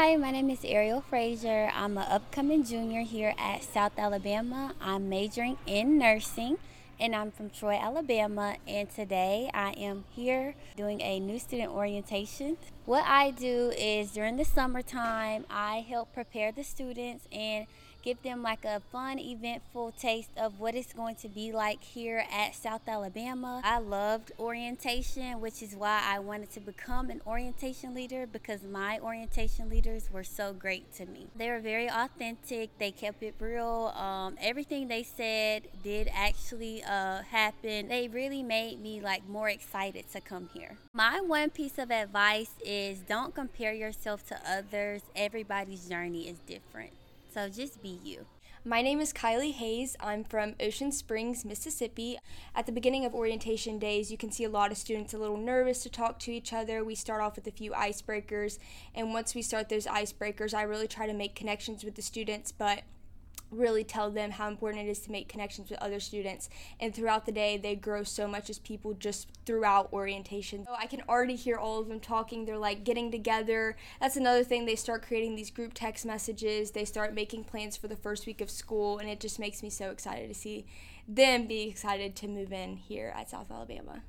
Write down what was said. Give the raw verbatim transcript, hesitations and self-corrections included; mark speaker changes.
Speaker 1: Hi, my name is Ariel Frazier. I'm an upcoming junior here at South Alabama. I'm majoring in nursing and I'm from Troy, Alabama. And today I am here doing a new student orientation. What I do is during the summertime, I help prepare the students and give them like a fun, eventful taste of what it's going to be like here at South Alabama. I loved orientation, which is why I wanted to become an orientation leader because my orientation leaders were so great to me. They were very authentic. They kept it real. Um, everything they said did actually uh, happen. They really made me like more excited to come here. My one piece of advice is don't compare yourself to others. Everybody's journey is different. So just be you.
Speaker 2: My name is Kylie Hayes. I'm from Ocean Springs, Mississippi. At the beginning of orientation days, you can see a lot of students a little nervous to talk to each other. We start off with a few icebreakers, and once we start those icebreakers, I really try to make connections with the students, but really tell them how important it is to make connections with other students. And throughout the day, they grow so much as people just throughout orientation. So I can already hear all of them talking. They're like getting together. That's another thing. They start creating these group text messages. They start making plans for the first week of school, and it just makes me so excited to see them be excited to move in here at South Alabama.